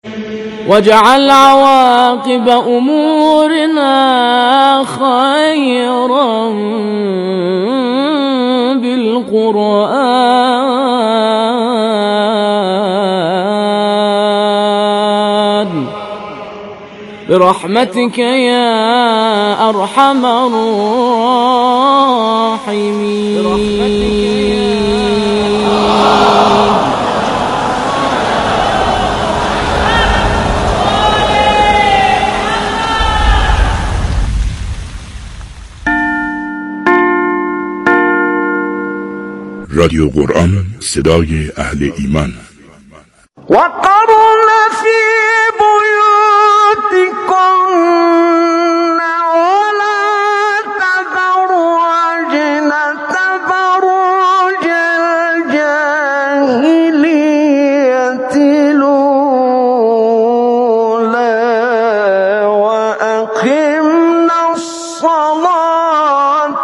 واجعل عواقب أمورنا خيرا بالقرآن برحمتك يا أرحم الراحمين. رادیو قرآن، صدای اهل ایمان. وقرن فی بیوتکن ولا تبرجن تبرج الجاهلیة الأولی وأقمنا الصلاة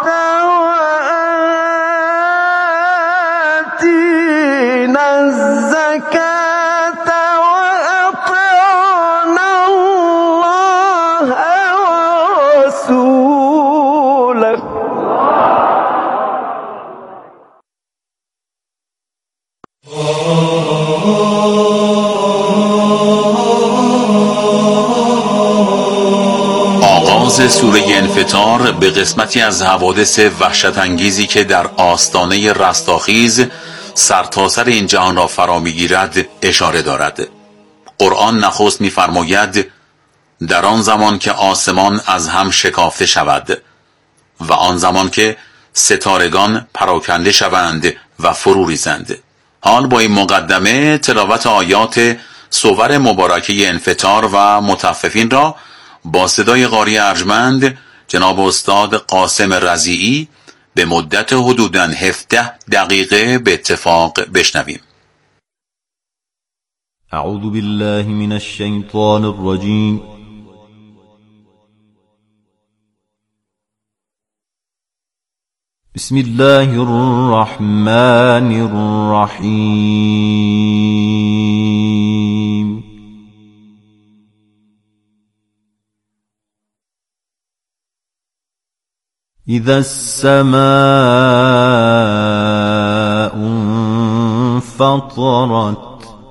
وآتينا الزكاة وأطعنا الله ورسوله. آغاز سوره انفطار به قسمتی از حوادث وحشت انگیزی که در آستانه رستاخیز سرتاسر این جهان را فرا میگیرد اشاره دارد. قرآن نخست می‌فرماید در آن زمان که آسمان از هم شکافته شود و آن زمان که ستارگان پراکنده شوند و فرو ریزند. حال با این مقدمه تلاوت آیات سور مبارکه انفطار و مطففین را با صدای قاری ارجمند جناب استاد قاسم رضیعی به مدت حدوداً 17 دقیقه به اتفاق بشنویم. اعوذ بالله من الشیطان الرجیم. بسم الله الرحمن الرحیم. اذا السماء انفطرت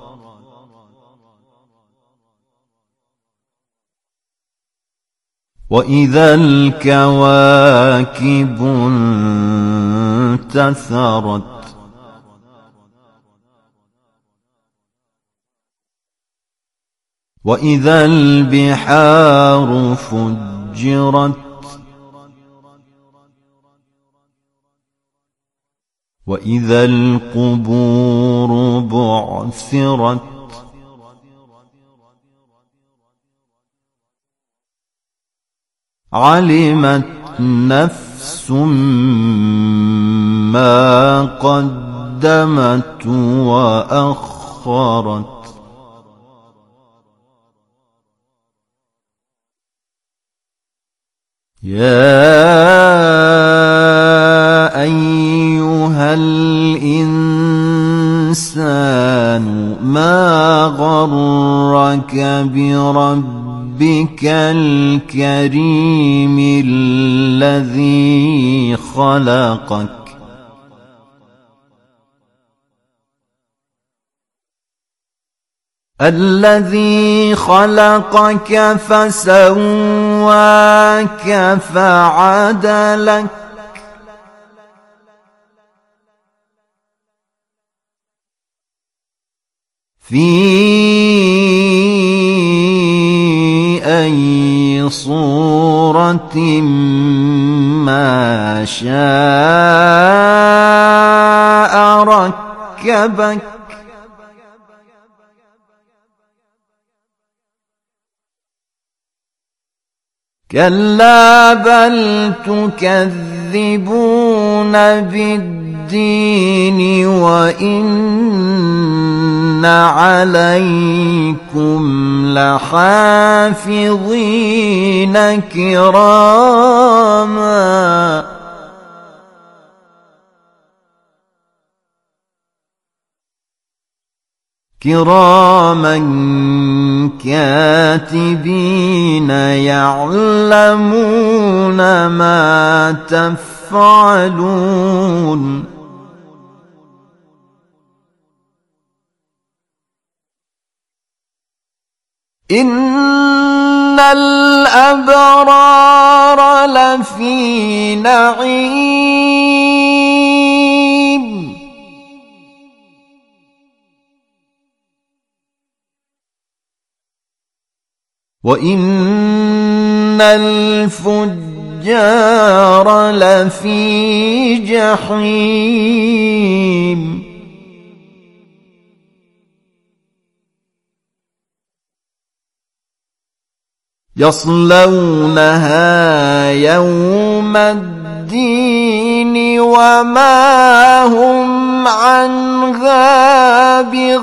وإذا الكواكب انتثرت وإذا البحار فجرت وإذا القبور بعثرت علمت نفس ما قدمت وأخرت يا أيها الإنسان ما غرك بربك الكريم الذي خلقك فسواك فعدلك في أي صورة ما شاء ركبك كلا بل تكذبون بالدين وإن عليكم لحافظين كراما كاتبين يعلمون ما تفعلون إن الأبرار لفي نعيم وإن الفجار لفي جحيم يصلونها يوم الدين وما هم عنها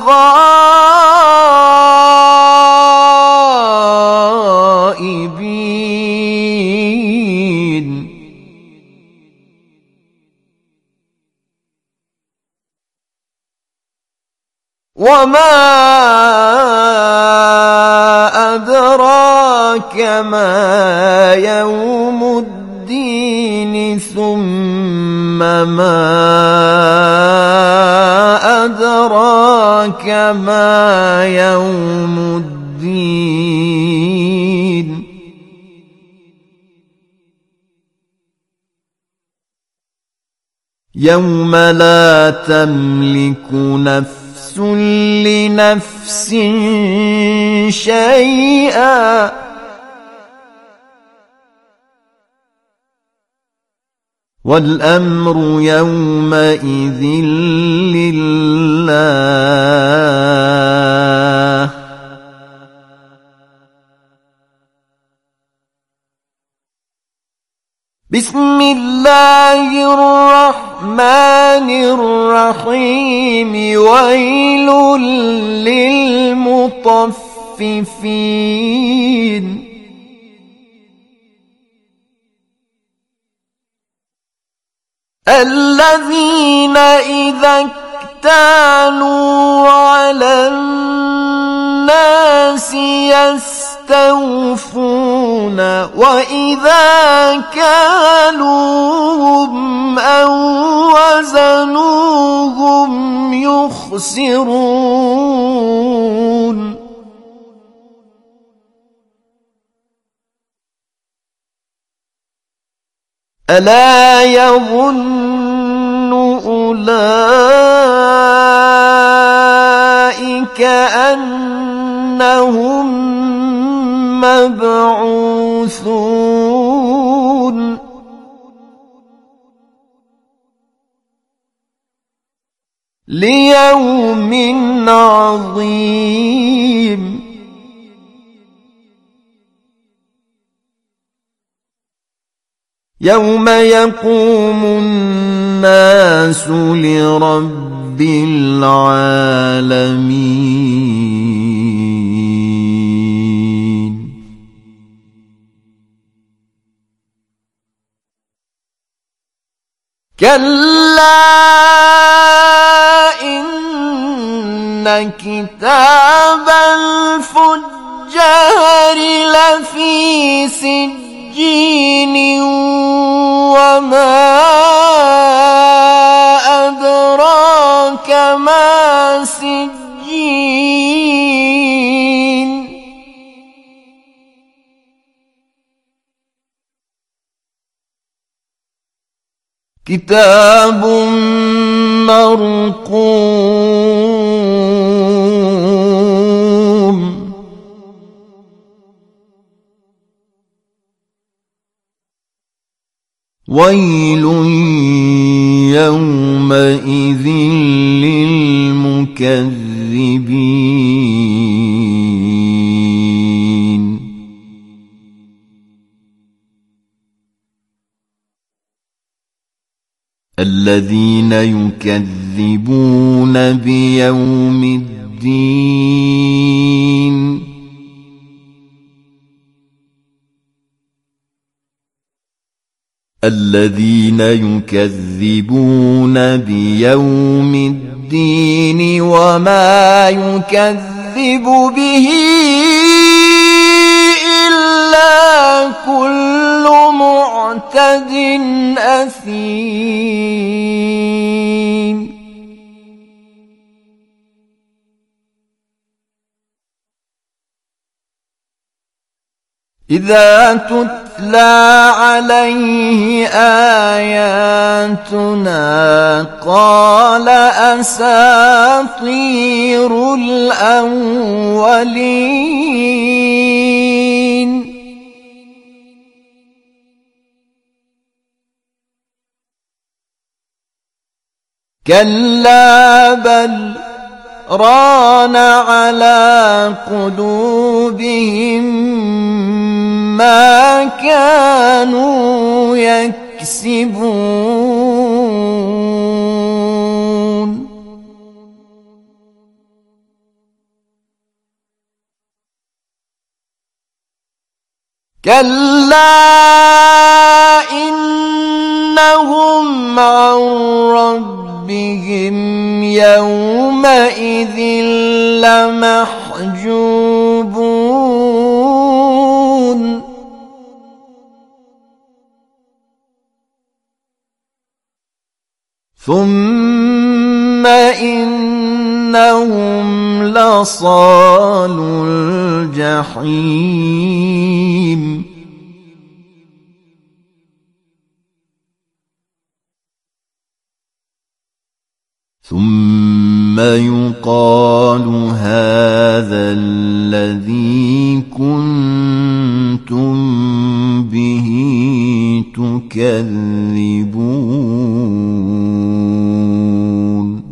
بغائبين وما أدراك ما يوم الدين ثم ما أدراك ما يوم الدين يوم لا تملك نفس لنفس شيئا والأمر يومئذ لله بسم الله الرحمن الرحيم ويل للمطففين الذين إذا اكتالوا على الناس يستوفون وإذا كالوهم أو وزنوهم يخسرون ألا يظن أولئك أنهم مبعوثون ليوم عظيم يوم يقوم الناس لرب العالمين كلا إن كتاب الفجار لفي سجين وما أدراك ما سجين كتاب مرقوم ويل يومئذ للمكذبين الذين يكذبون بيوم الدين الذين يكذبون بيوم الدين وما يكذب به محمد أثيم. إذا تتلى عليه آياتنا قال أساطير الأولين. كلا بل ران على قلوبهم ما كانوا يكسبون. كلا إنهم عن ربهم يومئذ لمحجوبون. ثم إنهم لصالو الجحيم. ثم يقال هذا الذي كنتم به تكذبون.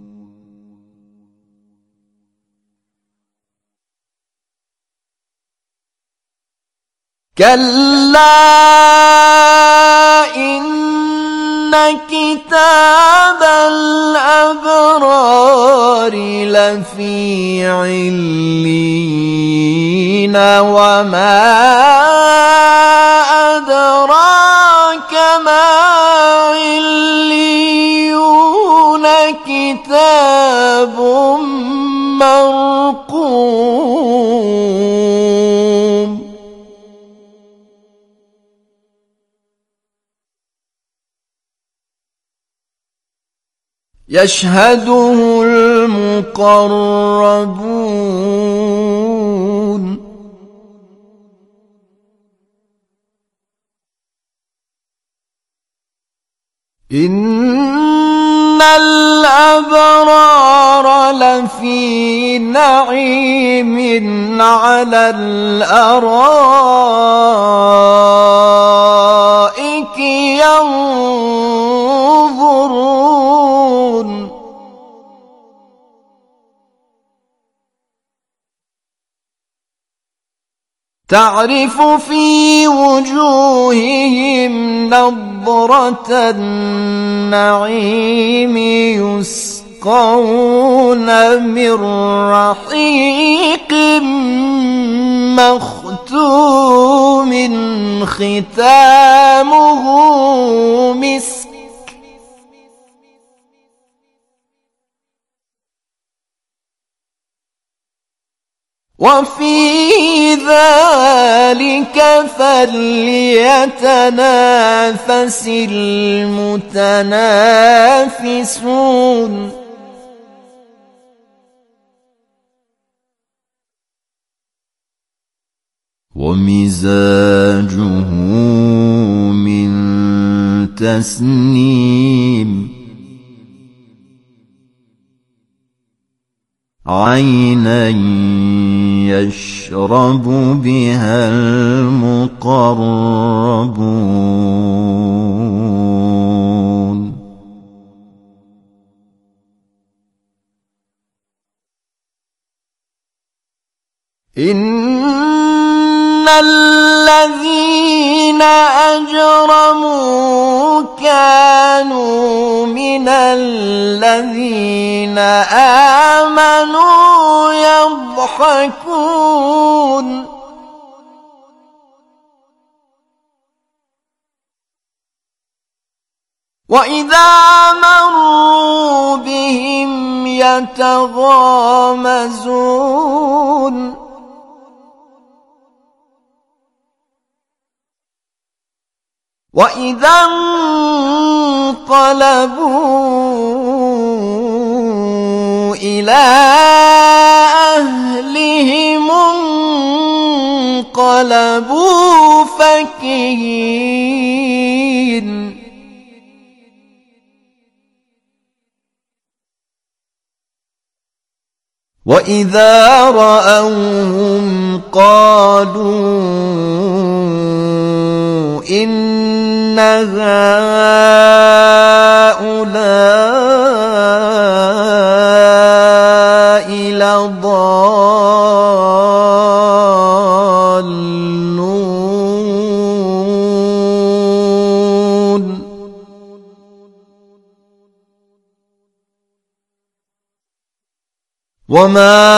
كلا إن كتاب الأبرار لفي عليين. وما أدراك ما عليون. كتاب مرقوم. يشهده المقربون. إن الأبرار لفي نعيم على الأرائك ينظرون. تعرف في وجوههم نضرة النعيم. يسقون من رحيق مختوم ختامه مسك. وفي ذلك فليتنافس المتنافسون. ومزاجه من تسنيم. عينا يشرب بها المقربون. إن الذين أجرموا كانوا من الذين آمنوا يضحكون. وإذا مروا بهم يتغامزون. وإذا انقلبوا إلى أهلهم انقلبوا فكهين وإذا رأوهم قالوا إن هؤلاء لضالون وما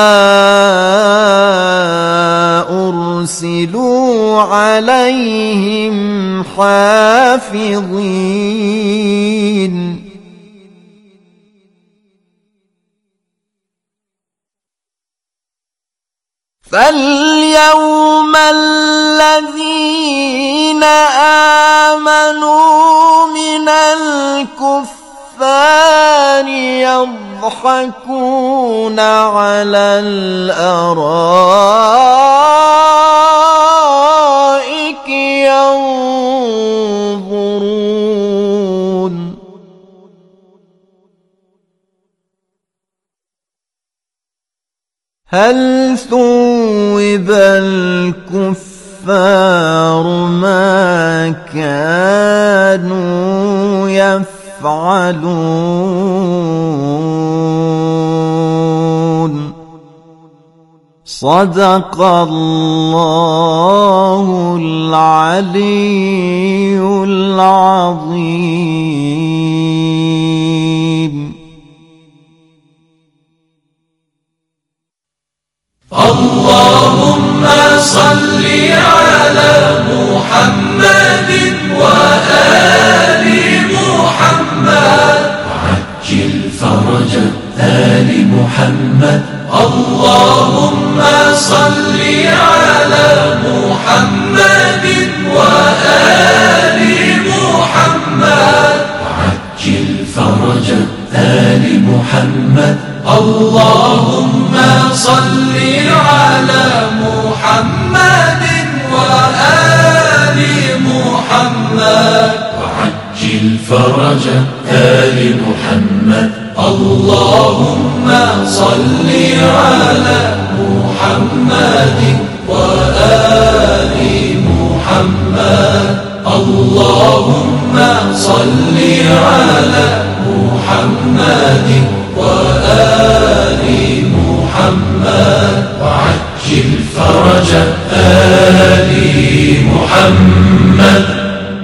أرسلوا عليهم حافظين فاليوم الذين آمنوا من الكفار يضحكون على الأرائك ينظرون هل ثوب الكفار ما كانوا يفعلون صدق الله العلي العظيم. اللهم صل على محمد وآل محمد وعجل فرج آل محمد. اللهم صل على محمد وآل محمد وعجل فرج آل محمد. اللهم صل على محمد وآل محمد وعجل فرج آل محمد. اللهم صل على محمد وآل محمد. اللهم صل على محمد وآل محمد وعجل فرج آل محمد.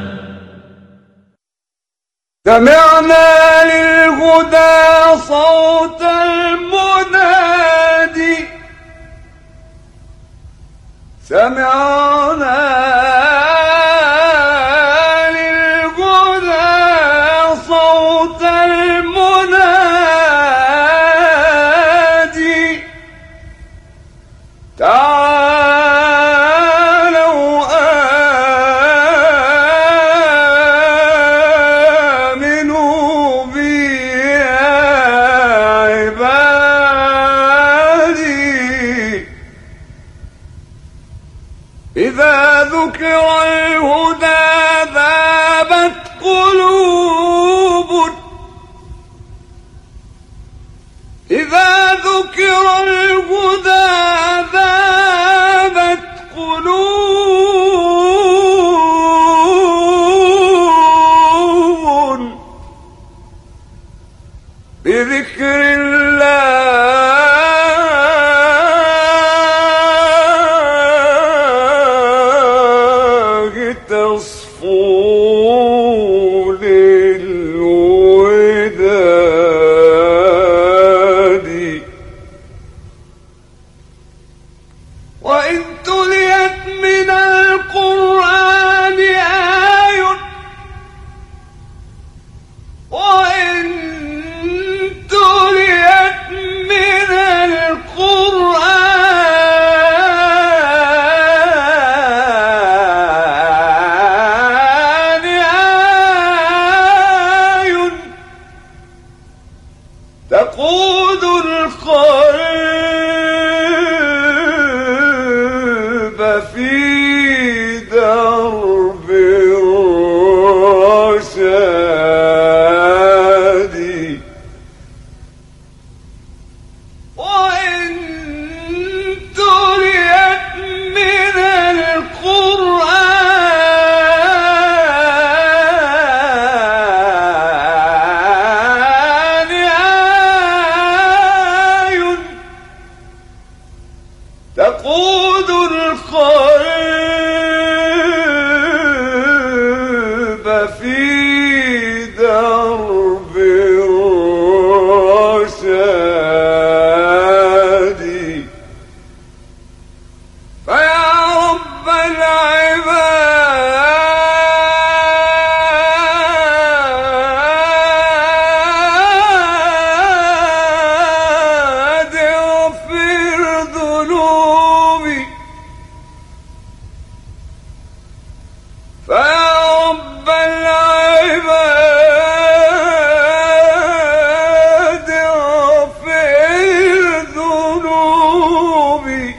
سمعنا للهدى صوت المنادي سمعنا للهدى صوت المنادي تعالوا آمنوا بي يا عبادي. إذا ذكر الهدى ذابت قلوب إذا ذكر الهدى ذابت قلوب بذكر الله تصفو للوداد. وإن تليت من القرآن آية وإن تليت من القرآن في درب الرشاد وإن تريت من القرآن آي تقود القلب في درب الرشاد فيا رب العباد اغفر ذنوبي فيا رب العباد اغفر ذنوبي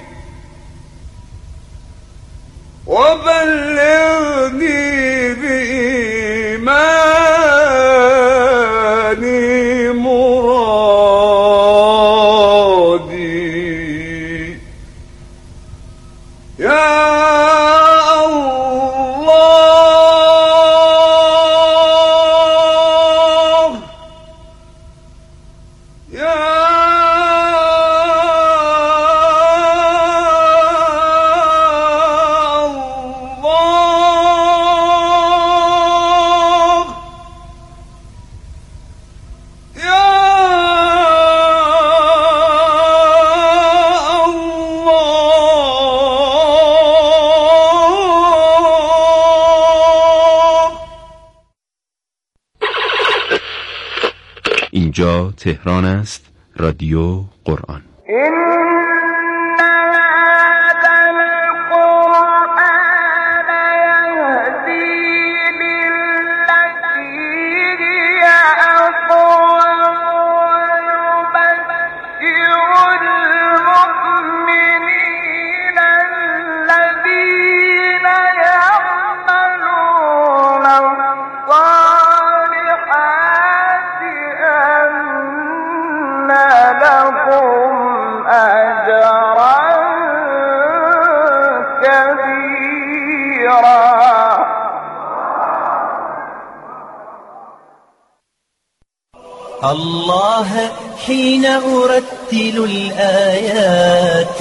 وبلغني بإيماني مرادي يا الله يا اینجا تهران است. رادیو قرآن. الله حين أرتل الآيات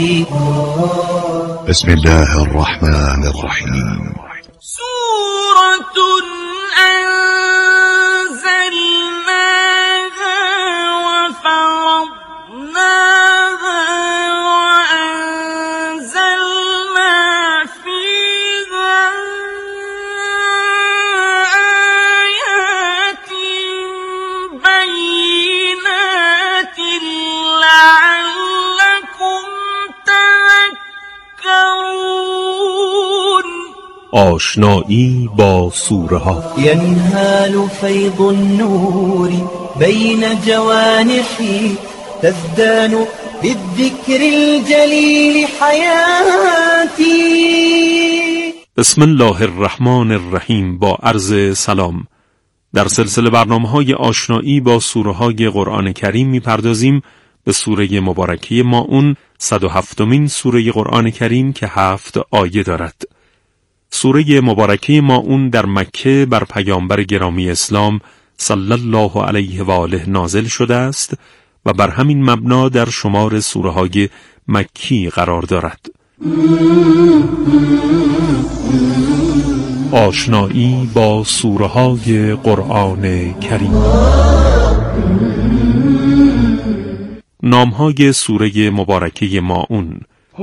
بسم الله الرحمن الرحيم سورة أنزلناها وفرضناها وأنزلنا فيها آيات بينات لعلكم تذكرون. آشنایی با سوره ها. ينهال فيض النور بين جوانحي تزدان بالذكر الجليل حياتي. بسم الله الرحمن الرحیم. با عرض سلام. در سلسله برنامه‌های آشنایی با سوره‌های قرآن کریم می‌پردازیم به سوره مبارکه ماعون، 107مین سوره قرآن کریم که 7 آیه دارد. سوره مبارکه ماعون در مکه بر پیامبر گرامی اسلام صلی الله علیه و آله نازل شده است و بر همین مبنا در شمار سوره‌های مکی قرار دارد. آشنایی با سوره‌های قرآن کریم. نام‌های سوره مبارکه ماعون.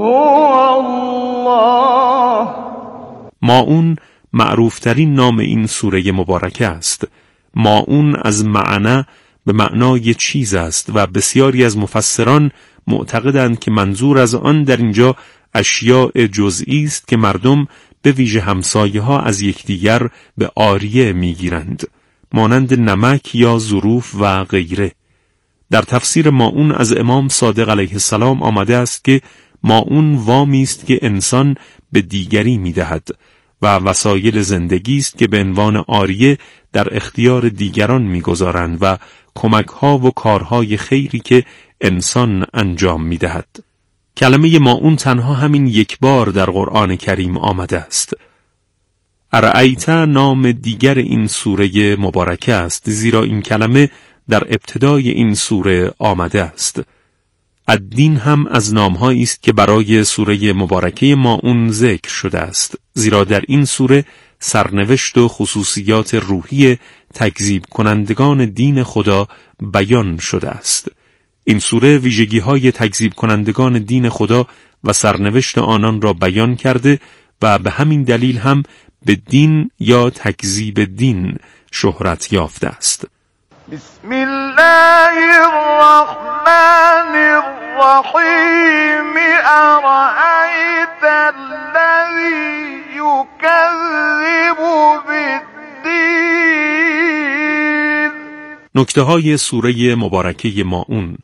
ماعون معروفترین نام این سوره مبارکه است. ماعون از معنی به معنای چیز است و بسیاری از مفسران معتقدند که منظور از آن در اینجا اشیاء جزئی است که مردم به ویژه همسایه ها از یکدیگر به عاریه میگیرند، مانند نمک یا ظروف و غیره. در تفسیر ماعون از امام صادق علیه السلام آمده است که ماعون وامی است که انسان به دیگری می‌دهد و وسایل زندگی است که به عنوان عاریه در اختیار دیگران می‌گذارند و کمک‌ها و کارهای خیری که انسان انجام می‌دهد. کلمه ماعون تنها همین یک بار در قرآن کریم آمده است. ارأیت نام دیگر این سوره مبارکه است، زیرا این کلمه در ابتدای این سوره آمده است. الدین هم از نام‌هایی است که برای سوره مبارکه ماعون ذکر شده است، زیرا در این سوره سرنوشت و خصوصیات روحی تکذیب کنندگان دین خدا بیان شده است. این سوره ویژگی‌های تکذیب کنندگان دین خدا و سرنوشت آنان را بیان کرده و به همین دلیل هم به دین یا تکذیب دین شهرت یافته است. بسم الله الرحمن الرحیم ارأیت الذی یکذب بالدین. نکته‌های سوره مبارکه ماعون: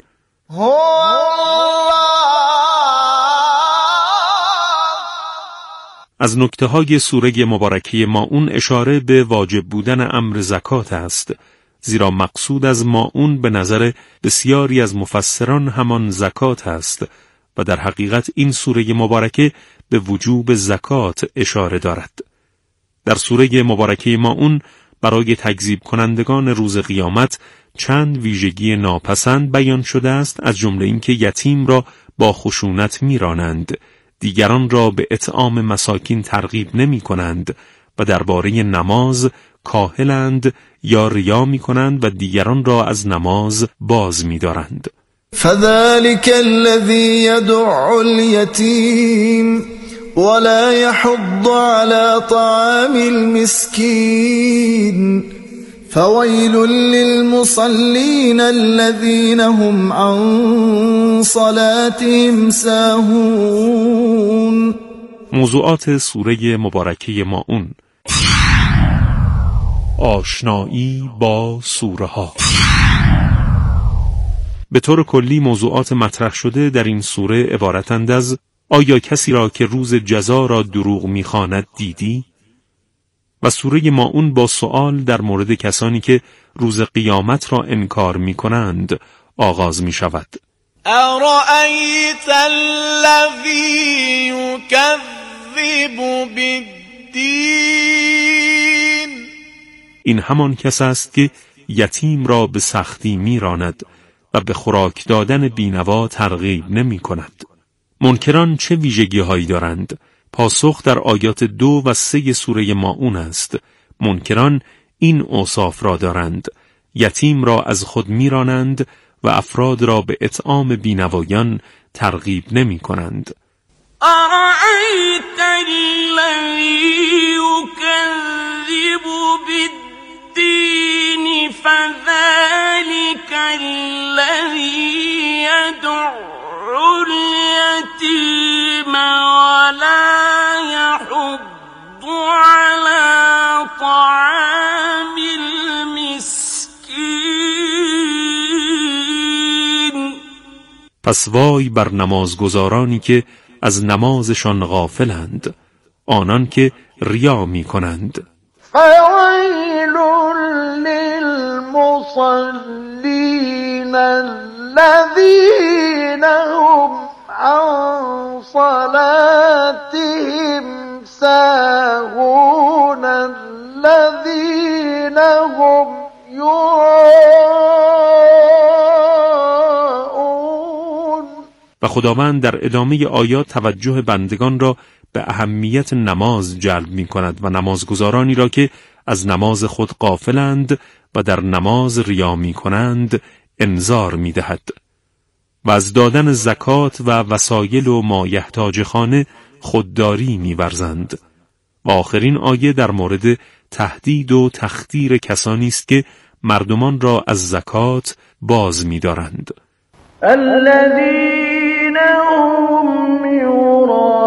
از نکته‌های سوره مبارکه ماعون اشاره به واجب بودن امر زکات است، زیرا مقصود از ماعون به نظر بسیاری از مفسران همان زکات است و در حقیقت این سوره مبارکه به وجوب زکات اشاره دارد. در سوره مبارکه ماعون برای تکذیب کنندگان روز قیامت چند ویژگی ناپسند بیان شده است، از جمله اینکه یتیم را با خشونت میرانند، دیگران را به اطعام مساکین ترغیب نمی کنند و درباره نماز کاهلند یا ریا می کنند و دیگران را از نماز باز می دارند. فذلك الذي يدع اليتيم ولا يحض على طعام المسكين فويل للمصلين الذين هم عن صلاتهم ساهون. موضوعات سوره مبارکه ماعون: آشنایی با سوره ها. به طور کلی موضوعات مطرح شده در این سوره عبارتند از: آیا کسی را که روز جزا را دروغ می‌خواند دیدی؟ و سوره ماعون با سؤال در مورد کسانی که روز قیامت را انکار می‌کنند آغاز می‌شود. ارأیت الذی یکذب بالدین. این همان کس است که یتیم را به سختی می‌راند و به خوراک دادن بینوا ترغیب نمی‌کند. منکران چه ویژگی‌هایی دارند؟ پاسخ در آیات 2 و 3 سوره ماعون است. منکران این اوصاف را دارند: یتیم را از خود میرانند و افراد را به اطعام بینوایان ترغیب نمی کنند. ارأیت الذی یکذب بالدین فذلک الذی یدع الیتیم ولا یحض علی طعام المسکین. پس وای بر نمازگزارانی که از نمازشان غافلند، آنان که ریا می کنند. فویل للمصلین الذین هم عن صلاتهم ساهون الذین هم یراءون. و خداوند در ادامه آیات توجه بندگان را به اهمیت نماز جلب می کند و نمازگزارانی را که از نماز خود غافلند و در نماز ریا می کنند انذار می دهد و از دادن زکات و وسایل و ما یحتاج خانه خودداری می ورزند. و آخرین آیه در مورد تهدید و تخدیر کسانی است که مردمان را از زکات باز می‌دارند. الذين هم يراءون